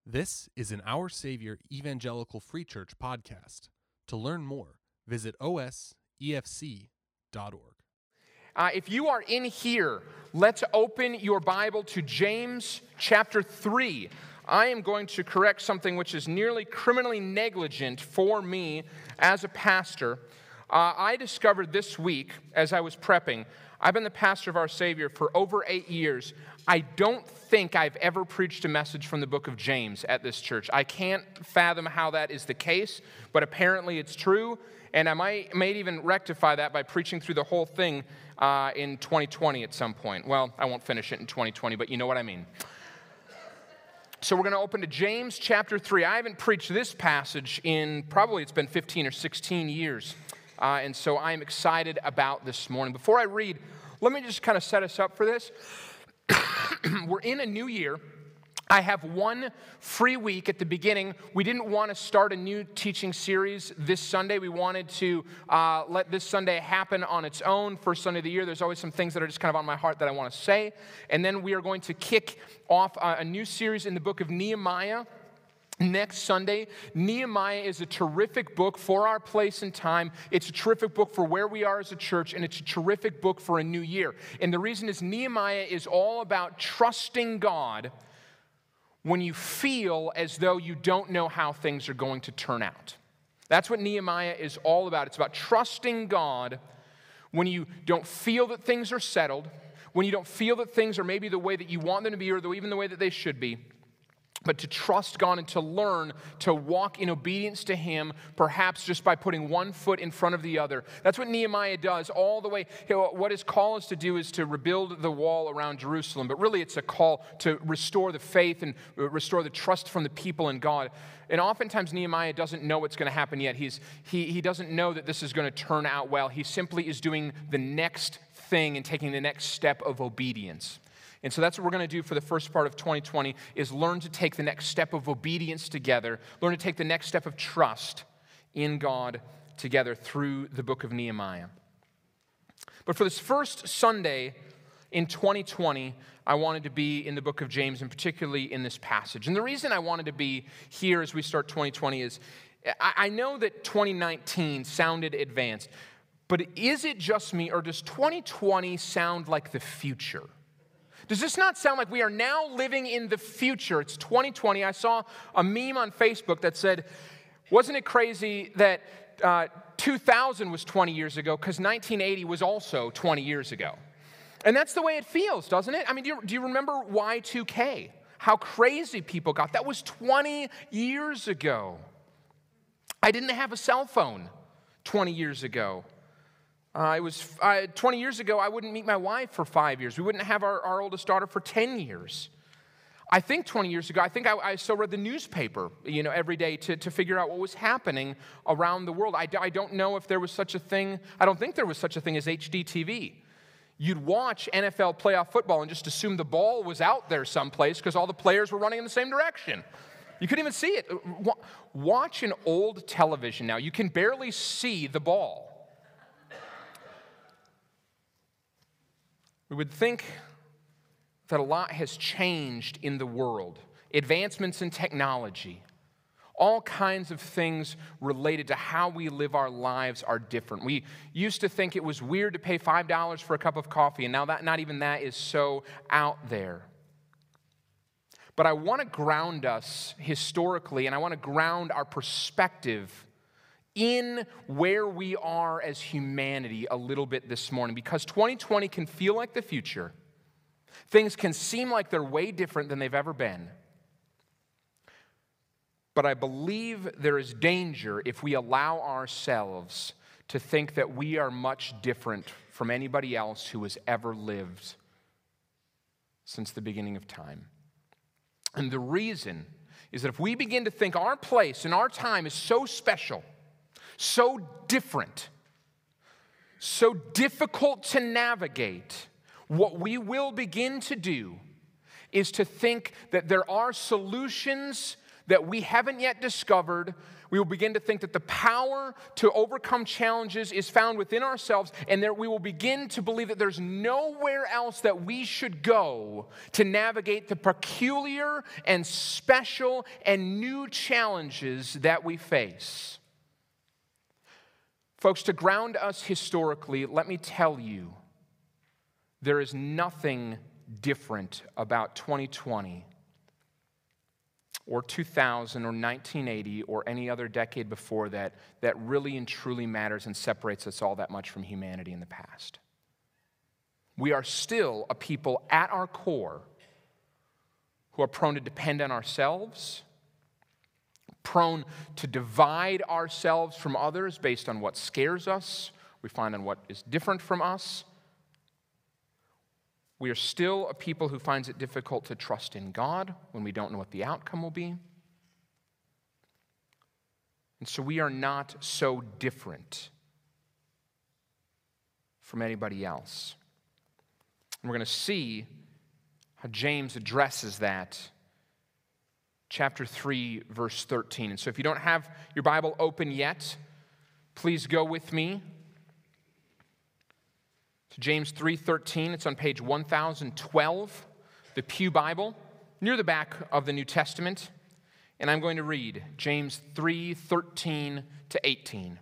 This is an Our Savior Evangelical Free Church podcast. To learn more, visit osefc.org. If you are in here, let's open your Bible to James chapter 3. I am going to correct something which is nearly criminally negligent for me as a pastor. I discovered this week, as I was prepping, I've been the pastor of Our Savior for over 8 years. I don't think I've ever preached a message from the book of James at this church. I can't fathom how that is the case, but apparently it's true. And I might even rectify that by preaching through the whole thing in 2020 at some point. Well, I won't finish it in 2020, but you know what I mean. So we're going to open to James chapter 3. I haven't preached this passage in probably it's been 15 or 16 years. And so I'm excited about this morning. Before I read, let me just kind of set us up for this. We're in a new year. I have one free week at the beginning. We didn't want to start a new teaching series this Sunday. We wanted to let this Sunday happen on its own. First Sunday of the year, there's always some things that are just kind of on my heart that I want to say. And then we are going to kick off a new series in the book of Nehemiah next Sunday. Nehemiah is a terrific book for our place and time. It's a terrific book for where we are as a church, and it's a terrific book for a new year. And the reason is Nehemiah is all about trusting God when you feel as though you don't know how things are going to turn out. That's what Nehemiah is all about. It's about trusting God when you don't feel that things are settled, when you don't feel that things are maybe the way that you want them to be or even the way that they should be. But to trust God and to learn to walk in obedience to Him, perhaps just by putting one foot in front of the other. That's what Nehemiah does all the way. What his call is to do is to rebuild the wall around Jerusalem. But really it's a call to restore the faith and restore the trust from the people in God. And oftentimes Nehemiah doesn't know what's going to happen yet. He doesn't know that this is going to turn out well. He simply is doing the next thing and taking the next step of obedience. And so that's what we're going to do for the first part of 2020 is learn to take the next step of obedience together, learn to take the next step of trust in God together through the book of Nehemiah. But for this first Sunday in 2020, I wanted to be in the book of James and particularly in this passage. And the reason I wanted to be here as we start 2020 is I know that 2019 sounded advanced, but is it just me or does 2020 sound like the future? Does this not sound like we are now living in the future? It's 2020. I saw a meme on Facebook that said, wasn't it crazy that 2000 was 20 years ago because 1980 was also 20 years ago? And that's the way it feels, doesn't it? I mean, do you remember Y2K? How crazy people got. That was 20 years ago. I didn't have a cell phone 20 years ago. 20 years ago, I wouldn't meet my wife for 5 years. We wouldn't have our oldest daughter for 10 years. I think 20 years ago, I still read the newspaper, every day to figure out what was happening around the world. I don't know if there was such a thing. I don't think there was such a thing as HD TV. You'd watch NFL playoff football and just assume the ball was out there someplace because all the players were running in the same direction. You couldn't even see it. Watch an old television now. You can barely see the ball. We would think that a lot has changed in the world. Advancements in technology, all kinds of things related to how we live our lives are different. We used to think it was weird to pay $5 for a cup of coffee, and now not even that is so out there. But I want to ground us historically, and I want to ground our perspective in where we are as humanity a little bit this morning, because 2020 can feel like the future. Things can seem like they're way different than they've ever been. But I believe there is danger if we allow ourselves to think that we are much different from anybody else who has ever lived since the beginning of time. And the reason is that if we begin to think our place and our time is so special, so different, so difficult to navigate, what we will begin to do is to think that there are solutions that we haven't yet discovered, we will begin to think that the power to overcome challenges is found within ourselves, and that we will begin to believe that there's nowhere else that we should go to navigate the peculiar and special and new challenges that we face. Folks, to ground us historically, let me tell you, there is nothing different about 2020 or 2000 or 1980 or any other decade before that that really and truly matters and separates us all that much from humanity in the past. We are still a people at our core who are prone to depend on ourselves, prone to divide ourselves from others based on what scares us, we find on what is different from us. We are still a people who finds it difficult to trust in God when we don't know what the outcome will be. And so we are not so different from anybody else. And we're going to see how James addresses that. Chapter 3, verse 13. And so if you don't have your Bible open yet, please go with me to James 3:13. It's on page 1012, the Pew Bible, near the back of the New Testament. And I'm going to read James 3:13 to 18.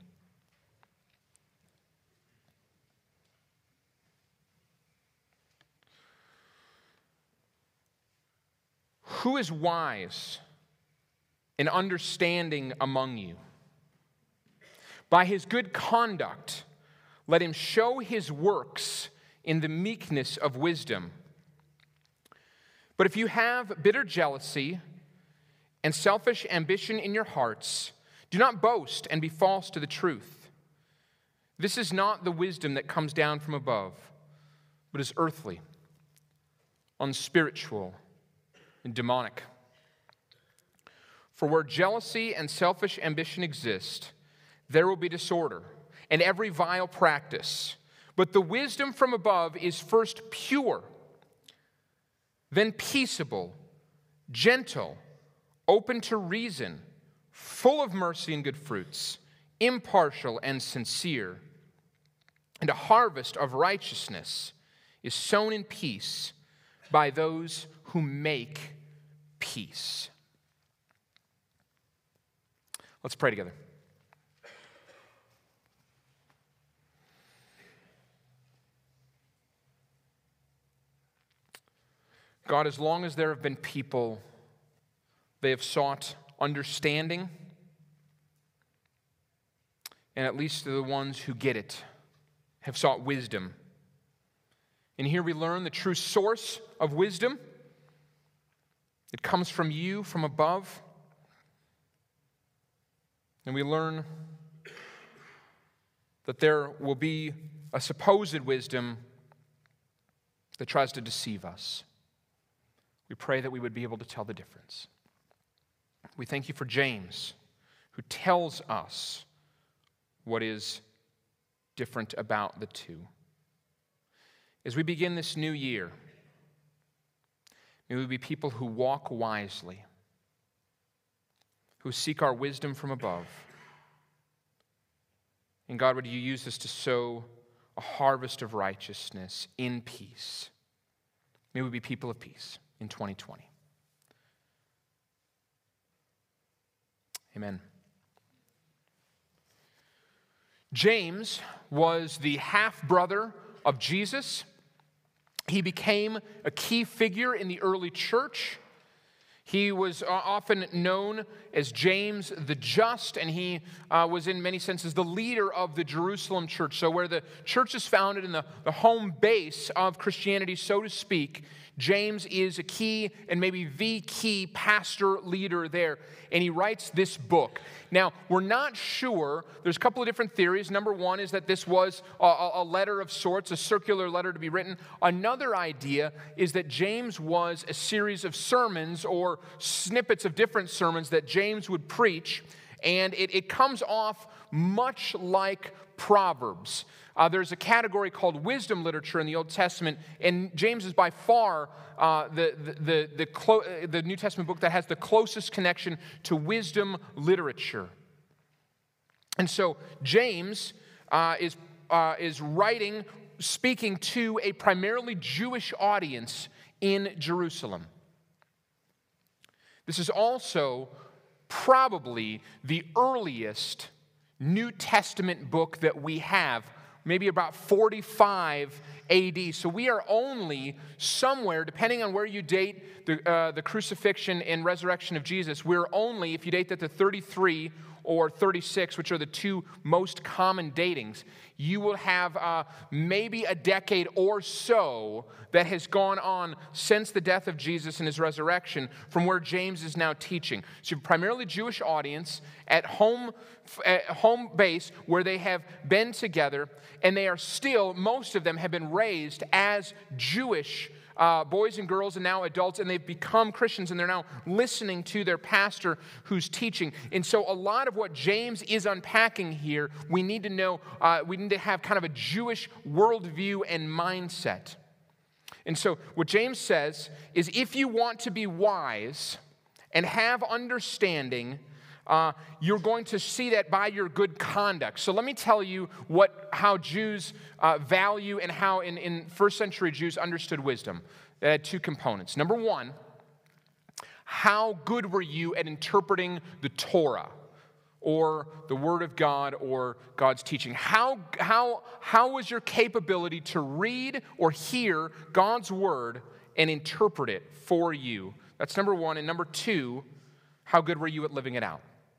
Who is wise and understanding among you? By his good conduct, let him show his works in the meekness of wisdom. But if you have bitter jealousy and selfish ambition in your hearts, do not boast and be false to the truth. This is not the wisdom that comes down from above, but is earthly, unspiritual, and demonic. For where jealousy and selfish ambition exist, there will be disorder and every vile practice. But the wisdom from above is first pure, then peaceable, gentle, open to reason, full of mercy and good fruits, impartial and sincere. And a harvest of righteousness is sown in peace by those who make peace. Let's pray together. God, as long as there have been people, they have sought understanding, and at least the ones who get it have sought wisdom. And here we learn the true source of wisdom. It comes from you, from above. And we learn that there will be a supposed wisdom that tries to deceive us. We pray that we would be able to tell the difference. We thank you for James, who tells us what is different about the two. As we begin this new year, may we be people who walk wisely, who seek our wisdom from above. And God, would you use us to sow a harvest of righteousness in peace? May we be people of peace in 2020. Amen. James was the half-brother of Jesus. He became a key figure in the early church. He was often known as James the Just, and he was in many senses the leader of the Jerusalem church. So where the church is founded in the home base of Christianity, so to speak, James is a key and maybe the key pastor leader there, and he writes this book. Now, we're not sure. There's a couple of different theories. Number one is that this was a letter of sorts, a circular letter to be written. Another idea is that James was a series of sermons or snippets of different sermons that James would preach, and it comes off much like Proverbs. There's a category called wisdom literature in the Old Testament, and James is by far the New Testament book that has the closest connection to wisdom literature. And so James is writing, speaking to a primarily Jewish audience in Jerusalem. This is also probably the earliest New Testament book that we have, maybe about 45 AD. So we are only somewhere, depending on where you date the crucifixion and resurrection of Jesus, we're only, if you date that to 33 or 36, which are the two most common datings, you will have maybe a decade or so that has gone on since the death of Jesus and his resurrection from where James is now teaching. So primarily Jewish audience at home base where they have been together, and they are still, most of them have been raised as Jewish boys and girls and now adults, and they've become Christians, and they're now listening to their pastor who's teaching. And so a lot of what James is unpacking here, we need to know, we need to have kind of a Jewish worldview and mindset. And so what James says is, if you want to be wise and have understanding, you're going to see that by your good conduct. So let me tell you how Jews value and how in first century Jews understood wisdom. It had two components. Number one, how good were you at interpreting the Torah or the Word of God or God's teaching? How was your capability to read or hear God's Word and interpret it for you? That's number one. And number two, how good were you at living it out?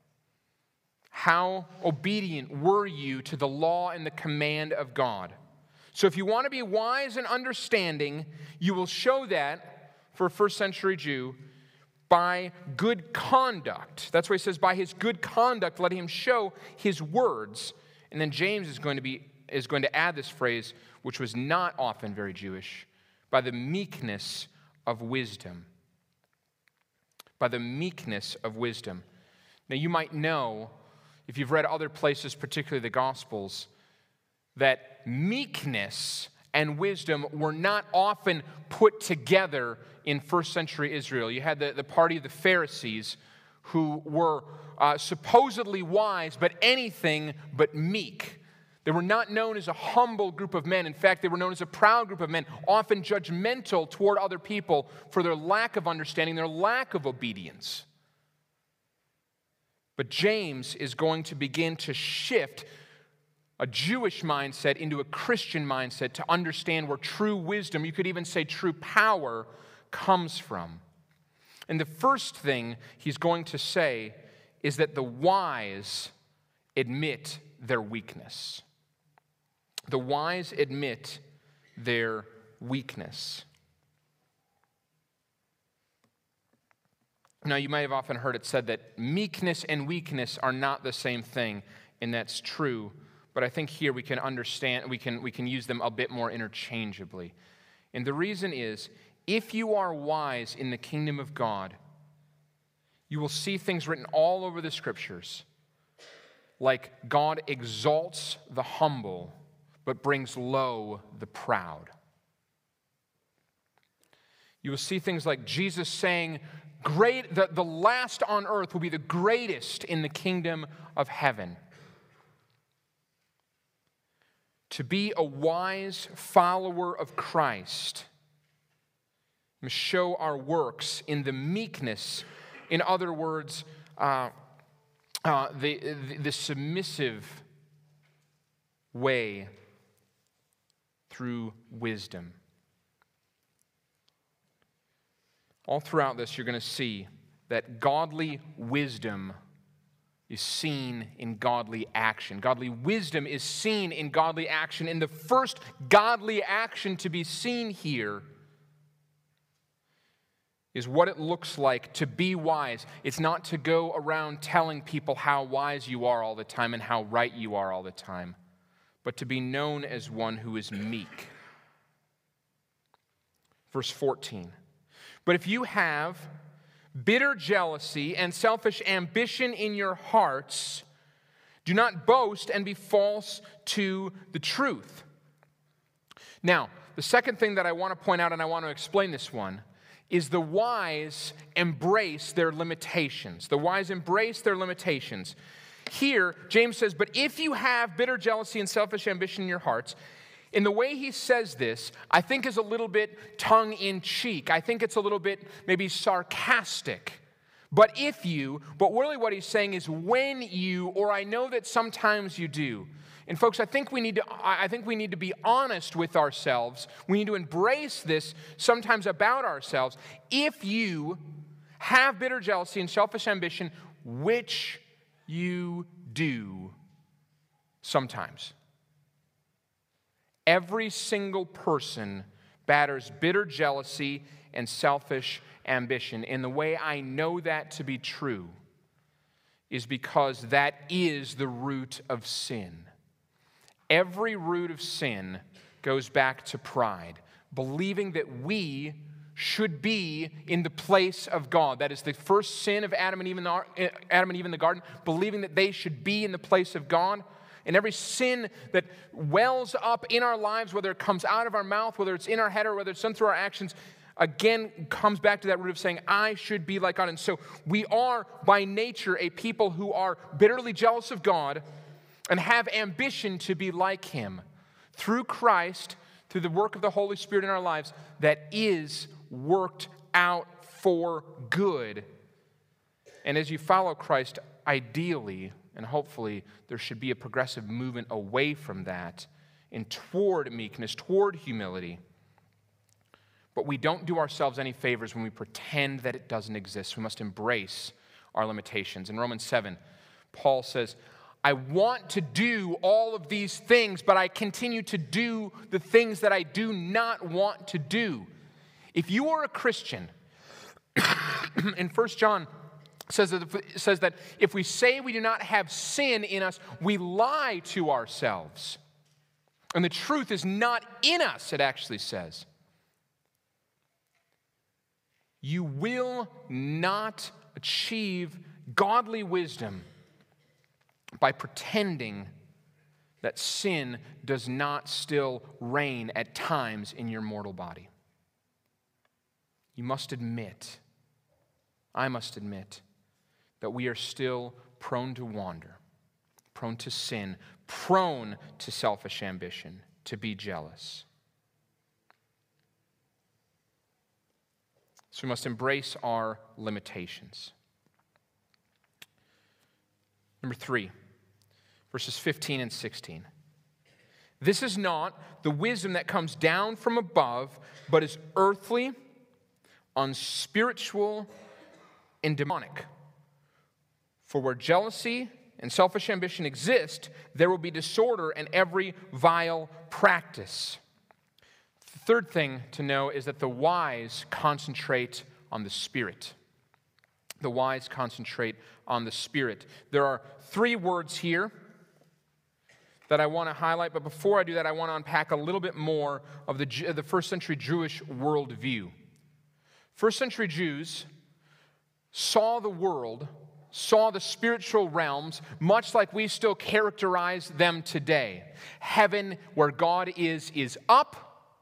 How obedient were you to the law and the command of God? So if you want to be wise and understanding, you will show that, for a first century Jew, by good conduct. That's why he says, by his good conduct, let him show his words. And then James is going to add this phrase, which was not often very Jewish, by the meekness of wisdom. By the meekness of wisdom. Now you might know, if you've read other places, particularly the Gospels, that meekness and wisdom were not often put together in first century Israel. You had the party of the Pharisees, who were supposedly wise, but anything but meek. They were not known as a humble group of men. In fact, they were known as a proud group of men, often judgmental toward other people for their lack of understanding, their lack of obedience. But James is going to begin to shift a Jewish mindset into a Christian mindset to understand where true wisdom, you could even say true power, comes from. And the first thing he's going to say is that the wise admit their weakness. The wise admit their weakness. Now, you may have often heard it said that meekness and weakness are not the same thing, and that's true. But I think here we can understand, we can use them a bit more interchangeably. And the reason is, if you are wise in the kingdom of God, you will see things written all over the Scriptures, like God exalts the humble, but brings low the proud. You will see things like Jesus saying, the last on earth will be the greatest in the kingdom of heaven. To be a wise follower of Christ must show our works in the meekness, in other words, the submissive way through wisdom. All throughout this, you're going to see that godly wisdom is seen in godly action. Godly wisdom is seen in godly action. And the first godly action to be seen here is what it looks like to be wise. It's not to go around telling people how wise you are all the time and how right you are all the time, but to be known as one who is meek. Verse 14. But if you have bitter jealousy and selfish ambition in your hearts, Do not boast and be false to the truth. Now, the second thing that I want to point out, and I want to explain this one, is the wise embrace their limitations. The wise embrace their limitations. Here, James says, but if you have bitter jealousy and selfish ambition in your hearts, in the way he says this, I think is a little bit tongue-in-cheek. I think it's a little bit maybe sarcastic. But really what he's saying is when you, or I know that sometimes you do. And folks, I think we need to be honest with ourselves. We need to embrace this sometimes about ourselves. If you have bitter jealousy and selfish ambition, which you do sometimes. Every single person batters bitter jealousy and selfish ambition. And the way I know that to be true is because that is the root of sin. Every root of sin goes back to pride, believing that we should be in the place of God. That is the first sin of Adam and Eve in the garden, believing that they should be in the place of God. And every sin that wells up in our lives, whether it comes out of our mouth, whether it's in our head, or whether it's done through our actions, again comes back to that root of saying, I should be like God. And so we are by nature a people who are bitterly jealous of God and have ambition to be like Him through Christ, through the work of the Holy Spirit in our lives that is worked out for good. And as you follow Christ, ideally and hopefully there should be a progressive movement away from that and toward meekness, toward humility. But we don't do ourselves any favors when we pretend that it doesn't exist. We must embrace our limitations. In Romans 7, Paul says, I want to do all of these things, but I continue to do the things that I do not want to do. If you are a Christian, in 1 John says that if we say we do not have sin in us, we lie to ourselves. And the truth is not in us, it actually says. You will not achieve godly wisdom by pretending that sin does not still reign at times in your mortal body. You must admit, I must admit, that we are still prone to wander, prone to sin, prone to selfish ambition, to be jealous. So we must embrace our limitations. Number 3, verses 15 and 16. This is not the wisdom that comes down from above, but is earthly, unspiritual, and demonic. For where jealousy and selfish ambition exist, there will be disorder and every vile practice. The third thing to know is that the wise concentrate on the Spirit. The wise concentrate on the Spirit. There are 3 words here that I want to highlight, but before I do that, I want to unpack a little bit more of the first century Jewish worldview. First century Jews saw the world, saw the spiritual realms, much like we still characterize them today. Heaven, where God is up.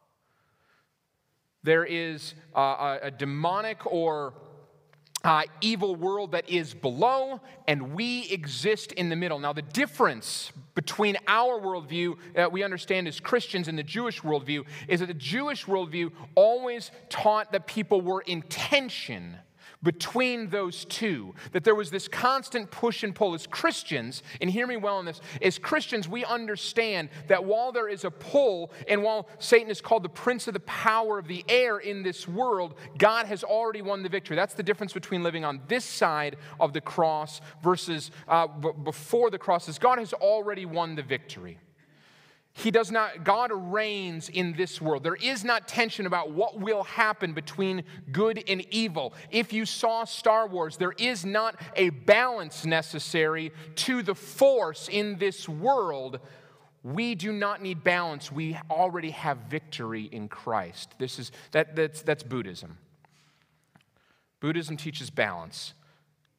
There is a demonic or evil world that is below, and we exist in the middle. Now, the difference between our worldview that we understand as Christians and the Jewish worldview is that the Jewish worldview always taught that people were in tension between those two, that there was this constant push and pull. As Christians, and hear me well on this, as Christians, we understand that while there is a pull, and while Satan is called the prince of the power of the air in this world, God has already won the victory. That's the difference between living on this side of the cross versus before the cross, is God has already won the victory. God reigns in this world. There is not tension about what will happen between good and evil. If you saw Star Wars, there is not a balance necessary to the force in this world. We do not need balance. We already have victory in Christ. That's Buddhism. Buddhism teaches balance.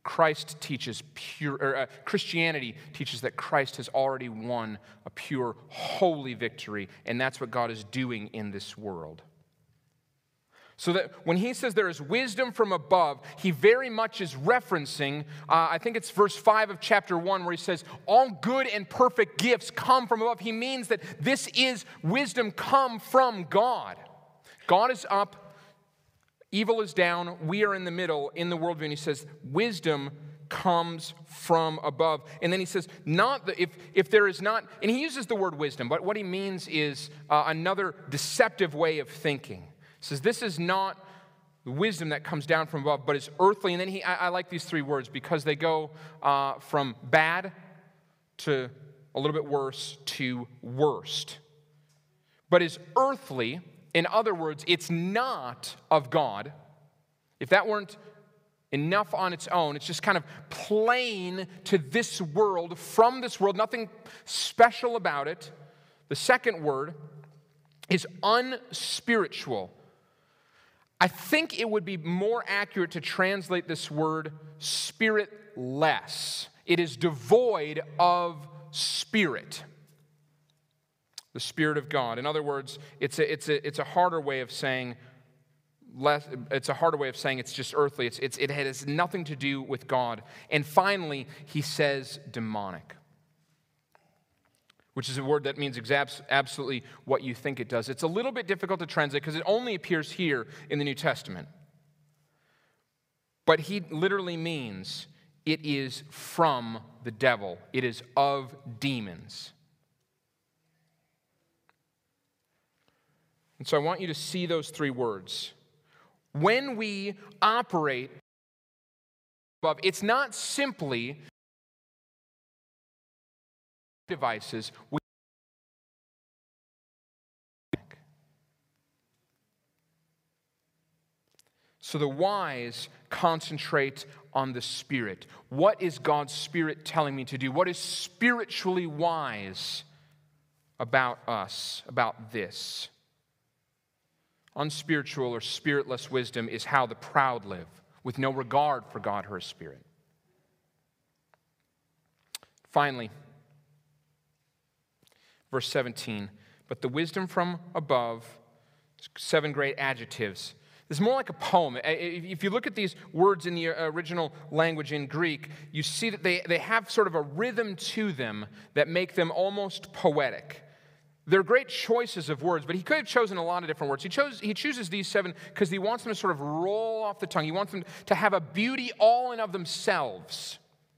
Christianity teaches that Christ has already won a pure, holy victory, and that's what God is doing in this world. So that when he says there is wisdom from above, he very much is referencing, I think it's verse 5 of chapter 1, where he says, all good and perfect gifts come from above. He means that this is wisdom come from God. God is up, evil is down, we are in the middle in the worldview, and he says, wisdom comes from above. And then he says, if there is not, and he uses the word wisdom, but what he means is another deceptive way of thinking. He says, this is not the wisdom that comes down from above, but is earthly. And then I like these three words because they go from bad to a little bit worse to worst. But is earthly, in other words, it's not of God. If that weren't enough on its own, it's just kind of plain to this world, from this world, nothing special about it. The second word is unspiritual. I think it would be more accurate to translate this word spiritless. It is devoid of spirit. The Spirit of God. In other words, it's a harder way of saying less. It's a harder way of saying it's just earthly. It has nothing to do with God. And finally, he says demonic, which is a word that means absolutely what you think it does. It's a little bit difficult to translate because it only appears here in the New Testament. But he literally means it is from the devil. It is of demons. And so I want you to see those three words. When we operate above, it's not simply devices. So the wise concentrate on the Spirit. What is God's Spirit telling me to do? What is spiritually wise about us, about this? Unspiritual or spiritless wisdom is how the proud live, with no regard for God or His Spirit. Finally, verse 17, but the wisdom from above, 7 great adjectives. It's more like a poem. If you look at these words in the original language in Greek, you see that they have sort of a rhythm to them that make them almost poetic. They're great choices of words, but he could have chosen a lot of different words. He chooses these 7 because he wants them to sort of roll off the tongue. He wants them to have a beauty all in of themselves.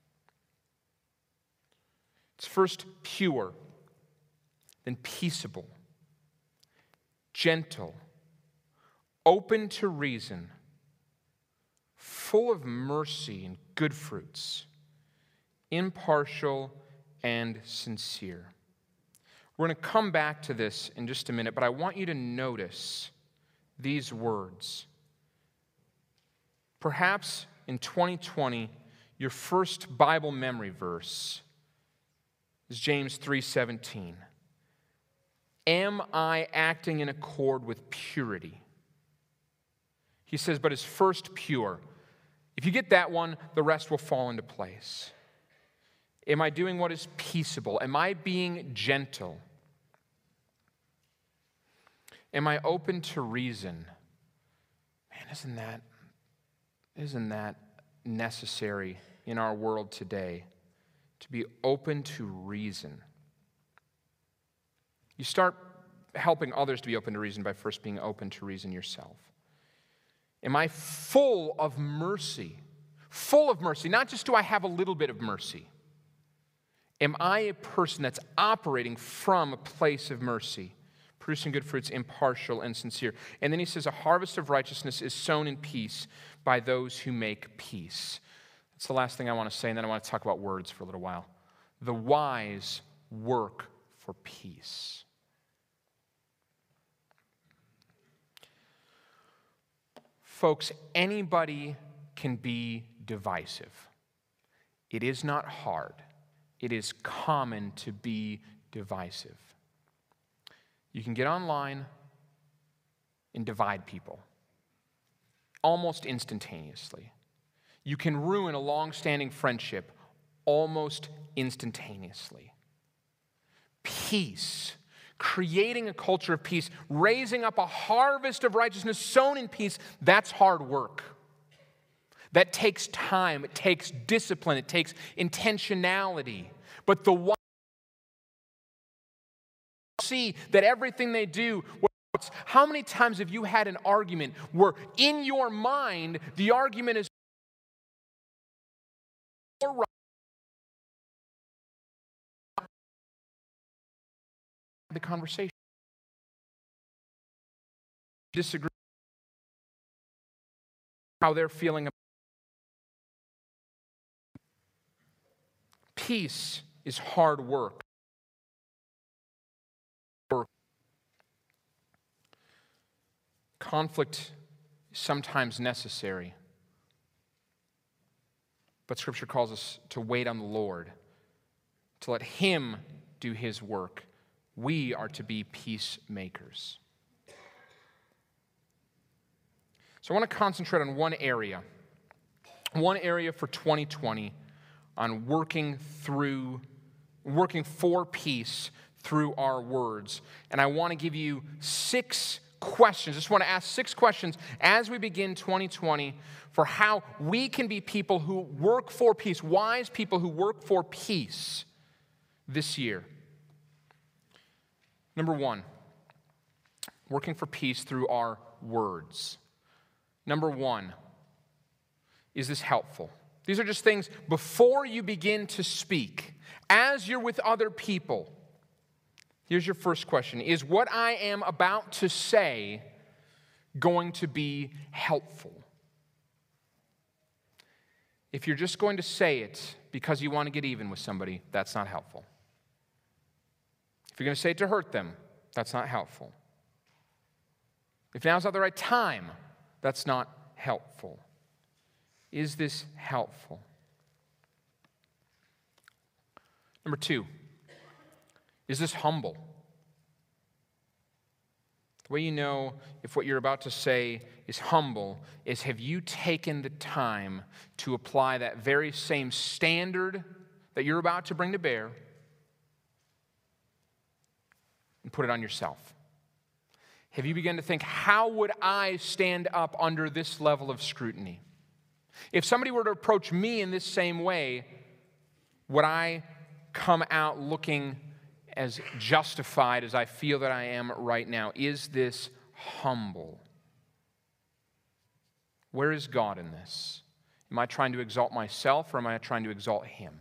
It's first pure, then peaceable, gentle, open to reason, full of mercy and good fruits, impartial and sincere. We're going to come back to this in just a minute, but I want you to notice these words. Perhaps in 2020, your first Bible memory verse is James 3:17. Am I acting in accord with purity? He says, but is first pure. If you get that one, the rest will fall into place. Am I doing what is peaceable? Am I being gentle? Am I open to reason? Man, isn't that necessary in our world today, to be open to reason? You start helping others to be open to reason by first being open to reason yourself. Am I full of mercy? Full of mercy. Not just do I have a little bit of mercy. Am I a person that's operating from a place of mercy, producing good fruits, impartial and sincere? And then he says, a harvest of righteousness is sown in peace by those who make peace. That's the last thing I want to say, and then I want to talk about words for a little while. The wise work for peace. Folks, anybody can be divisive. It is not hard. It is common to be divisive. You can get online and divide people almost instantaneously. you can ruin a long-standing friendship almost instantaneously. Peace, creating a culture of peace, raising up a harvest of righteousness sown in peace, that's hard work. That takes time, it takes discipline, it takes intentionality. But the one see that everything they do, how many times have you had an argument where in your mind the argument is right? The conversation. Disagree how they're feeling. Peace is hard work. Conflict is sometimes necessary. But Scripture calls us to wait on the Lord, to let Him do His work. We are to be peacemakers. So I want to concentrate on one area for 2020, on working for peace through our words. And I want to give you 6 questions. I just want to ask 6 questions as we begin 2020 for how we can be people who work for peace, wise people who work for peace this year. Number 1, working for peace through our words. Number 1, is this helpful? These are just things before you begin to speak, as you're with other people. Here's your first question. Is what I am about to say going to be helpful? If you're just going to say it because you want to get even with somebody, that's not helpful. If you're going to say it to hurt them, that's not helpful. If now's not the right time, that's not helpful. Is this helpful? Number 2, is this humble? The way you know if what you're about to say is humble is, have you taken the time to apply that very same standard that you're about to bring to bear and put it on yourself? Have you begun to think, how would I stand up under this level of scrutiny? If somebody were to approach me in this same way, would I come out looking as justified as I feel that I am right now? Is this humble? Where is God in this? Am I trying to exalt myself, or am I trying to exalt Him?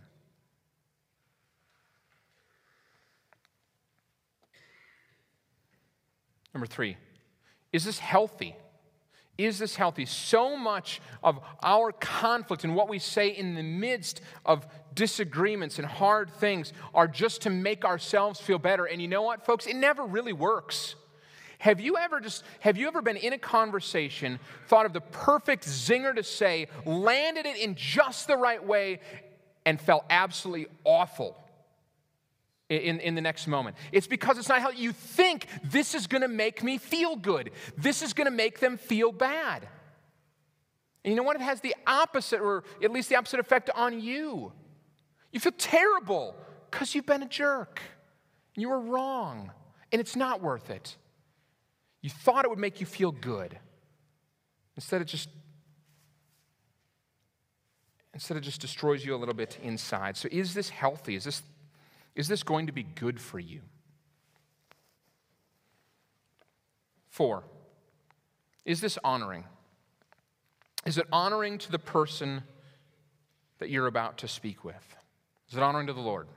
Number 3, is this healthy? Is this healthy? So much of our conflict and what we say in the midst of disagreements and hard things are just to make ourselves feel better. And you know what, folks? It never really works. Have you ever been in a conversation, thought of the perfect zinger to say, landed it in just the right way, and felt absolutely awful in the next moment? It's because it's not how you think. This is going to make me feel good. This is going to make them feel bad. And you know what? It has the opposite, or at least the opposite effect on you. You feel terrible because you've been a jerk. You were wrong, and it's not worth it. You thought it would make you feel good. Instead, it just destroys you a little bit inside. So is this healthy? Is this going to be good for you? 4, is this honoring? Is it honoring to the person that you're about to speak with? Is it honoring to the Lord?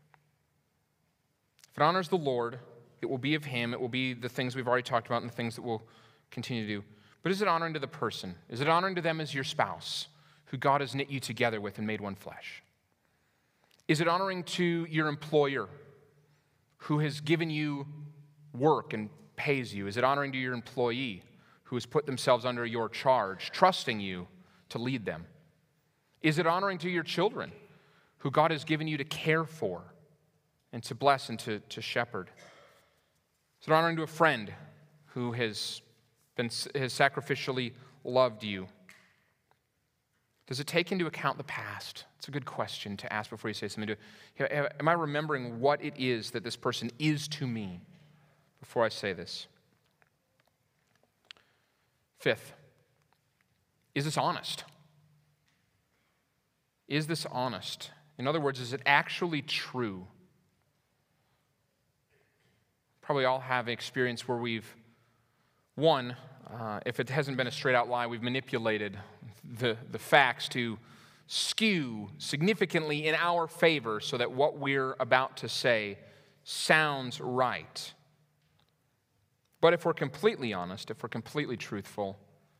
If it honors the Lord, it will be of Him. It will be the things we've already talked about and the things that we'll continue to do. But is it honoring to the person? Is it honoring to them as your spouse, who God has knit you together with and made one flesh? Is it honoring to your employer, who has given you work and pays you? Is it honoring to your employee, who has put themselves under your charge, trusting you to lead them? Is it honoring to your children, who God has given you to care for and to bless and to shepherd? Is it honoring to a friend who has sacrificially loved you? Does it take into account the past? It's a good question to ask before you say something. Am I remembering what it is that this person is to me before I say this? Fifth, is this honest? Is this honest? In other words, is it actually true? Probably all have an experience where we've, if it hasn't been a straight out lie, we've manipulated the facts to skew significantly in our favor so that what we're about to say sounds right. But if we're completely honest, if we're completely truthful,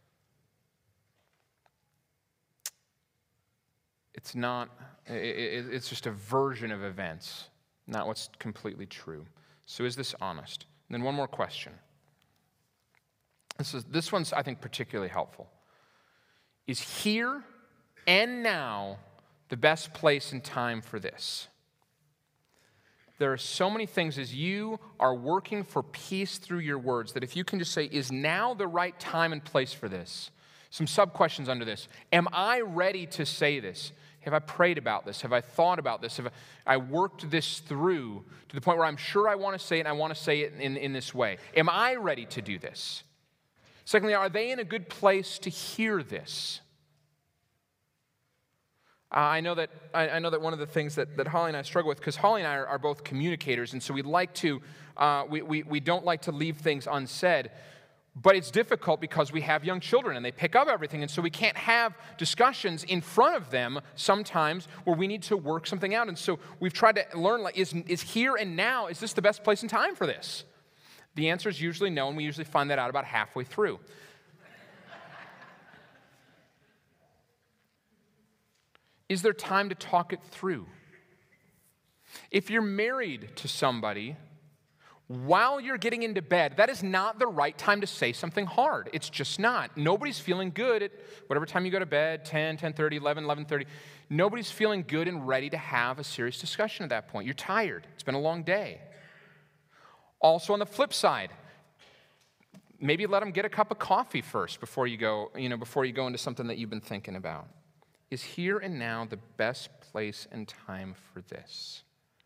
it's just a version of events, not what's completely true. So is this honest? And then one more question. This one's, I think, particularly helpful. Is here and now the best place and time for this? There are so many things as you are working for peace through your words that if you can just say, is now the right time and place for this? Some sub-questions under this. Am I ready to say this? Have I prayed about this? Have I thought about this? Have I worked this through to the point where I'm sure I want to say it and I want to say it in this way? Am I ready to do this? Secondly, are they in a good place to hear this? I know that one of the things that Holly and I struggle with, because Holly and I are both communicators, and so we don't like to leave things unsaid. But it's difficult because we have young children and they pick up everything, and so we can't have discussions in front of them sometimes where we need to work something out. And so we've tried to learn, is here and now, is this the best place and time for this? The answer is usually no, and we usually find that out about halfway through. Is there time to talk it through? If you're married to somebody, while you're getting into bed, that is not the right time to say something hard. It's just not. Nobody's feeling good at whatever time you go to bed, 10, 10:30, 11, 11:30. Nobody's feeling good and ready to have a serious discussion at that point. You're tired. It's been a long day. Also on the flip side, maybe let them get a cup of coffee first before you go into something that you've been thinking about. Is here and now the best place and time for this?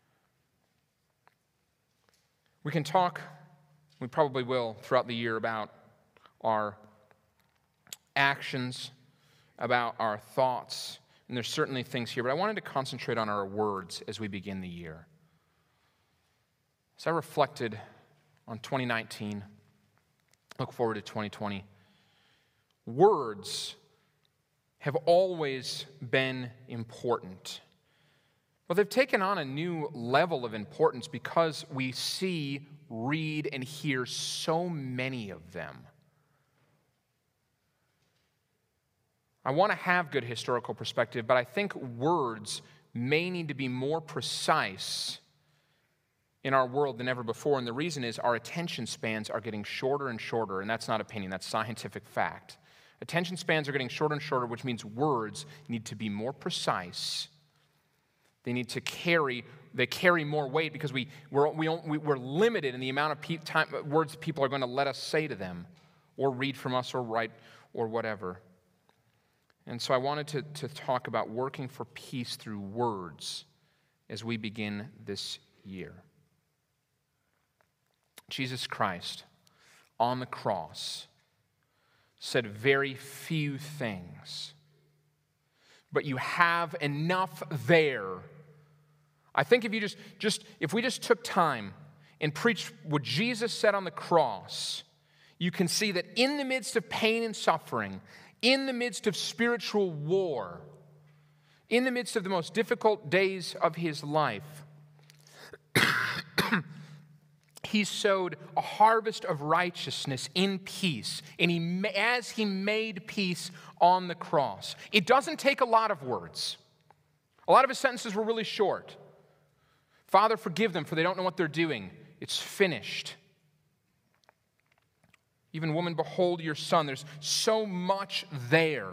We can talk, we probably will throughout the year, about our actions, about our thoughts, and there's certainly things here, but I wanted to concentrate on our words as we begin the year. As I reflected on 2019, look forward to 2020, words have always been important. But they've taken on a new level of importance because we see, read, and hear so many of them. I want to have good historical perspective, but I think words may need to be more precise in our world than ever before. And the reason is our attention spans are getting shorter and shorter, and that's not opinion, that's scientific fact. Attention spans are getting shorter and shorter, which means words need to be more precise. They need to carry more weight because we're limited in the amount of words people are going to let us say to them or read from us or write or whatever. And so I wanted to talk about working for peace through words as we begin this year. Jesus Christ on the cross said very few things, but you have enough there. I think if you if we just took time and preached what Jesus said on the cross, you can see that in the midst of pain and suffering, in the midst of spiritual war, in the midst of the most difficult days of his life, he sowed a harvest of righteousness in peace, and as he made peace on the cross. It doesn't take a lot of words. A lot of his sentences were really short. Father, forgive them, for they don't know what they're doing. It's finished. Even woman, behold your son. There's so much there.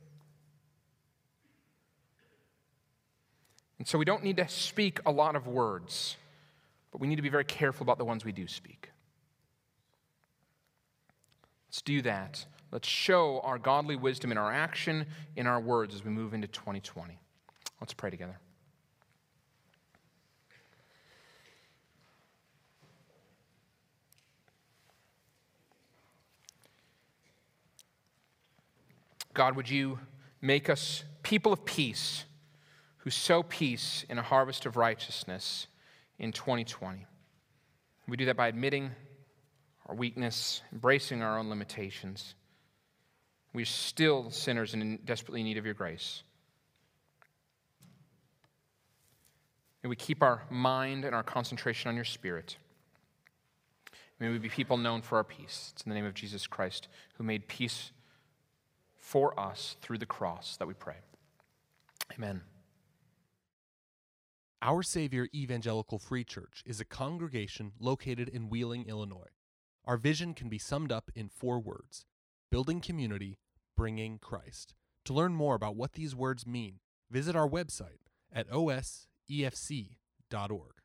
And so we don't need to speak a lot of words, but we need to be very careful about the ones we do speak. Let's do that Let's show our godly wisdom in our action, in our words as we move into 2020. Let's pray together. God, would you make us people of peace who sow peace in a harvest of righteousness in 2020. We do that by admitting our weakness, embracing our own limitations. We're still sinners and desperately in need of your grace. May we keep our mind and our concentration on your Spirit. May we be people known for our peace. It's in the name of Jesus Christ, who made peace for us through the cross, that we pray. Amen. Our Savior Evangelical Free Church is a congregation located in Wheeling, Illinois. Our vision can be summed up in 4 words: building community, bringing Christ. To learn more about what these words mean, visit our website at osefc.org.